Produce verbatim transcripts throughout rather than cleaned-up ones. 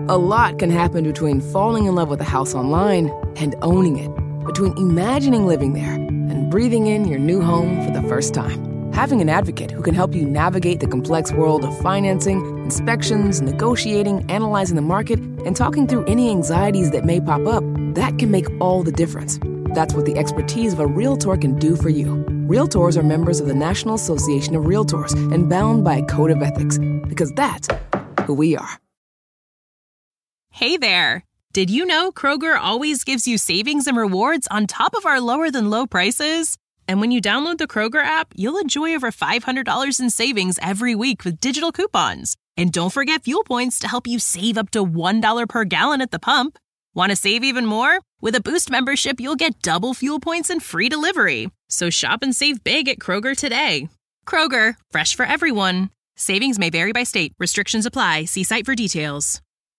A lot can happen between falling in love with a house online and owning it, between imagining living there and breathing in your new home for the first time. Having an advocate who can help you navigate the complex world of financing, inspections, negotiating, analyzing the market, and talking through any anxieties that may pop up, that can make all the difference. That's what the expertise of a Realtor can do for you. Realtors are members of the National Association of Realtors and bound by a code of ethics, because that's who we are. Hey there! Did you know Kroger always gives you savings and rewards on top of our lower-than-low prices? And when you download the Kroger app, you'll enjoy over five hundred dollars in savings every week with digital coupons. And don't forget fuel points to help you save up to one dollar per gallon at the pump. Want to save even more? With a Boost membership, you'll get double fuel points and free delivery. So shop and save big at Kroger today. Kroger, fresh for everyone. Savings may vary by state. Restrictions apply. See site for details.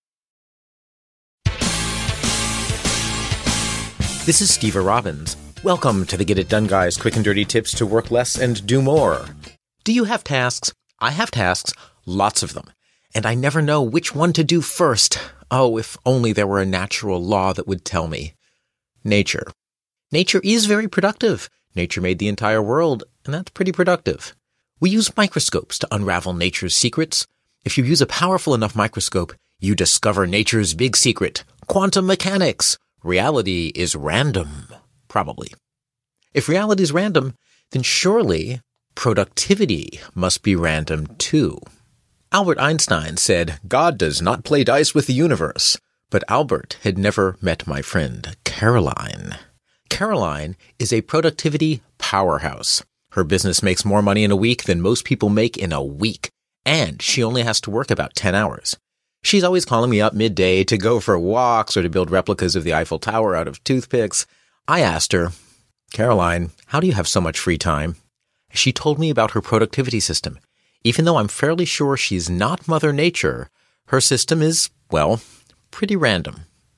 This is Steve Robbins. Welcome to the Get It Done Guys quick and dirty tips to work less and do more. Do you have tasks? I have tasks, lots of them. And I never know which one to do first. Oh, if only there were a natural law that would tell me. Nature. Nature is very productive. Nature made the entire world, and that's pretty productive. We use microscopes to unravel nature's secrets. If you use a powerful enough microscope, you discover nature's big secret, quantum mechanics. Reality is random, probably. If reality is random, then surely productivity must be random too. Albert Einstein said, "God does not play dice with the universe." But Albert had never met my friend, Caroline. Caroline is a productivity powerhouse. Her business makes more money in a week than most people make in a week, and she only has to work about ten hours. She's always calling me up midday to go for walks or to build replicas of the Eiffel Tower out of toothpicks. I asked her, "Caroline, how do you have so much free time?" She told me about her productivity system. Even though I'm fairly sure she's not Mother Nature, her system is, well, pretty random.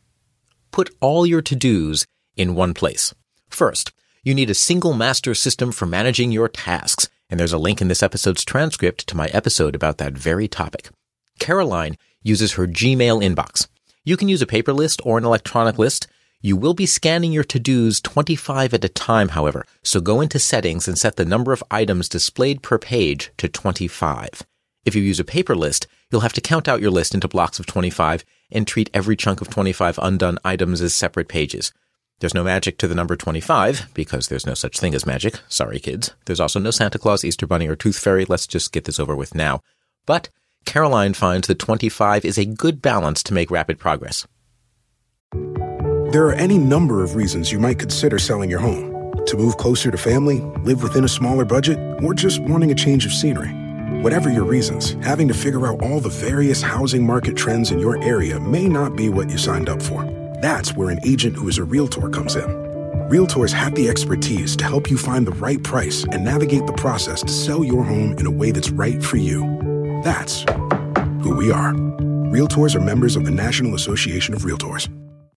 Put all your to-dos in one place. First, you need a single master system for managing your tasks, and there's a link in this episode's transcript to my episode about that very topic. Caroline uses her Gmail inbox. You can use a paper list or an electronic list. You will be scanning your to-dos twenty-five at a time, however, so go into settings and set the number of items displayed per page to twenty-five. If you use a paper list, you'll have to count out your list into blocks of twenty-five and treat every chunk of twenty-five undone items as separate pages. There's no magic to the number twenty-five, because there's no such thing as magic. Sorry, kids. There's also no Santa Claus, Easter Bunny, or Tooth Fairy. Let's just get this over with now. But Caroline finds that twenty-five is a good balance to make rapid progress. There are any number of reasons you might consider selling your home. To move closer to family, live within a smaller budget, or just wanting a change of scenery. Whatever your reasons, having to figure out all the various housing market trends in your area may not be what you signed up for. That's where an agent who is a Realtor comes in. Realtors have the expertise to help you find the right price and navigate the process to sell your home in a way that's right for you. That's who we are. Realtors are members of the National Association of Realtors.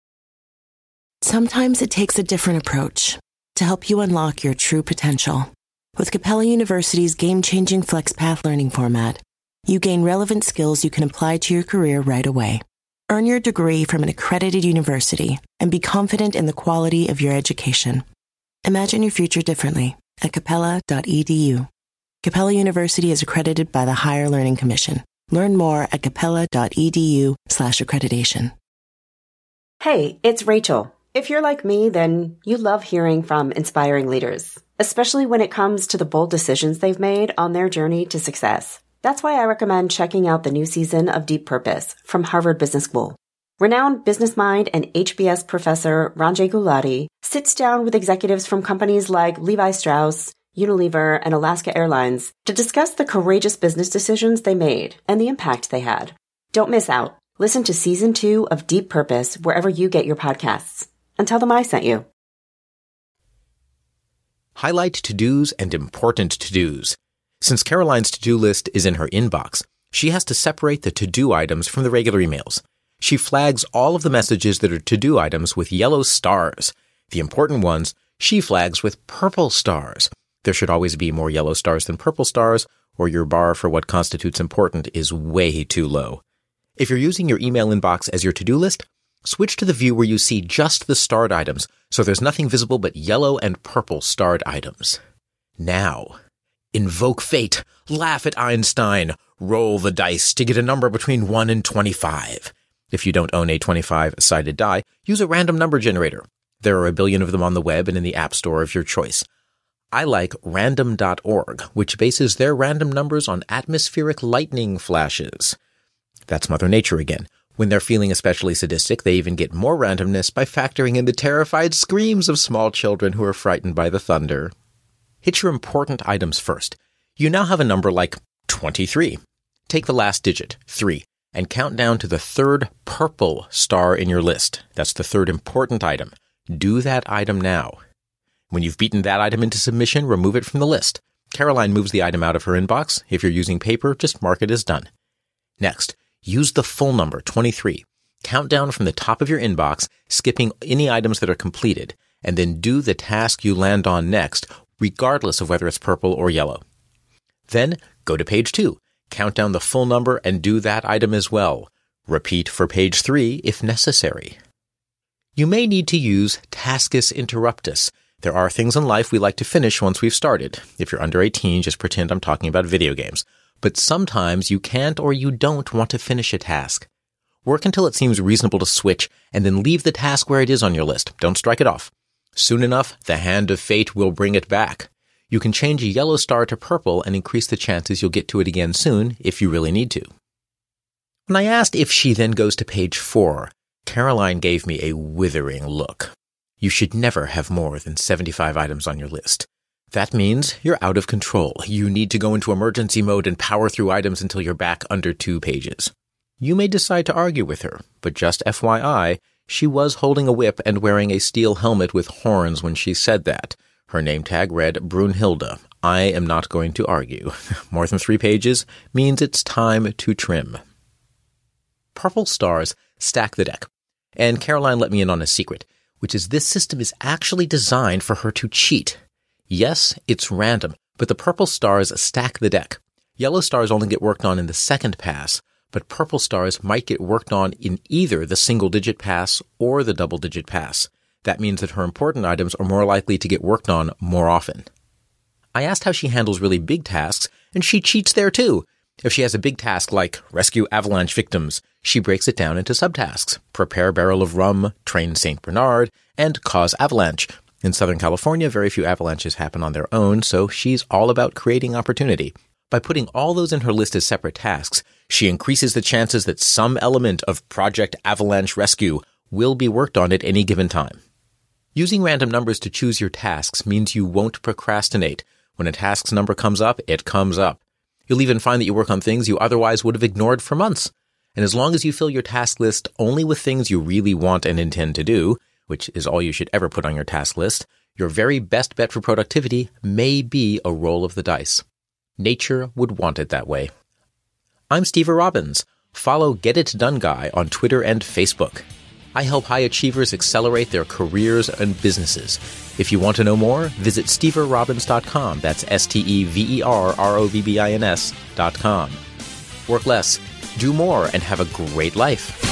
Sometimes it takes a different approach to help you unlock your true potential. With Capella University's game-changing FlexPath learning format, you gain relevant skills you can apply to your career right away. Earn your degree from an accredited university and be confident in the quality of your education. Imagine your future differently at capella dot e d u. Capella University is accredited by the Higher Learning Commission. Learn more at capella dot e d u slash accreditation. Hey, it's Rachel. If you're like me, then you love hearing from inspiring leaders, especially when it comes to the bold decisions they've made on their journey to success. That's why I recommend checking out the new season of Deep Purpose from Harvard Business School. Renowned business mind and H B S professor Ranjay Gulati sits down with executives from companies like Levi Strauss, Unilever, and Alaska Airlines to discuss the courageous business decisions they made and the impact they had. Don't miss out. Listen to season two of Deep Purpose wherever you get your podcasts. And tell them I sent you. Highlight to-dos and important to-dos. Since Caroline's to-do list is in her inbox, she has to separate the to-do items from the regular emails. She flags all of the messages that are to-do items with yellow stars. The important ones, she flags with purple stars. There should always be more yellow stars than purple stars, or your bar for what constitutes important is way too low. If you're using your email inbox as your to-do list, switch to the view where you see just the starred items, so there's nothing visible but yellow and purple starred items. Now, invoke fate, laugh at Einstein, roll the dice to get a number between one and twenty-five. If you don't own a twenty-five-sided die, use a random number generator. There are a billion of them on the web and in the app store of your choice. I like random dot org, which bases their random numbers on atmospheric lightning flashes. That's Mother Nature again. When they're feeling especially sadistic, they even get more randomness by factoring in the terrified screams of small children who are frightened by the thunder. Hit your important items first. You now have a number like twenty-three. Take the last digit, three, and count down to the third purple star in your list. That's the third important item. Do that item now. When you've beaten that item into submission, remove it from the list. Caroline moves the item out of her inbox. If you're using paper, just mark it as done. Next, use the full number, twenty-three. Count down from the top of your inbox, skipping any items that are completed, and then do the task you land on next, regardless of whether it's purple or yellow. Then, go to page two. Count down the full number and do that item as well. Repeat for page three if necessary. You may need to use Taskus Interruptus. There are things in life we like to finish once we've started. If you're under eighteen, just pretend I'm talking about video games. But sometimes you can't or you don't want to finish a task. Work until it seems reasonable to switch, and then leave the task where it is on your list. Don't strike it off. Soon enough, the hand of fate will bring it back. You can change a yellow star to purple and increase the chances you'll get to it again soon if you really need to. When I asked if she then goes to page four, Caroline gave me a withering look. You should never have more than seventy-five items on your list. That means you're out of control. You need to go into emergency mode and power through items until you're back under two pages. You may decide to argue with her, but just F Y I, she was holding a whip and wearing a steel helmet with horns when she said that. Her name tag read Brunhilde. I am not going to argue. More than three pages means it's time to trim. Purple stars stack the deck. And Caroline let me in on a secret, which is this system is actually designed for her to cheat. Yes, it's random, but the purple stars stack the deck. Yellow stars only get worked on in the second pass, but purple stars might get worked on in either the single-digit pass or the double-digit pass. That means that her important items are more likely to get worked on more often. I asked how she handles really big tasks, and she cheats there too. If she has a big task like rescue avalanche victims, she breaks it down into subtasks. Prepare barrel of rum, train Saint Bernard, and cause avalanche. In Southern California, very few avalanches happen on their own, so she's all about creating opportunity. By putting all those in her list as separate tasks, she increases the chances that some element of Project Avalanche Rescue will be worked on at any given time. Using random numbers to choose your tasks means you won't procrastinate. When a task's number comes up, it comes up. You'll even find that you work on things you otherwise would have ignored for months. And as long as you fill your task list only with things you really want and intend to do, which is all you should ever put on your task list, your very best bet for productivity may be a roll of the dice. Nature would want it that way. I'm Steve Robbins. Follow Get It Done Guy on Twitter and Facebook. I help high achievers accelerate their careers and businesses. If you want to know more, visit steve robbins dot com. That's S T E V E R R O B B I N S dot com. Work less, do more, and have a great life.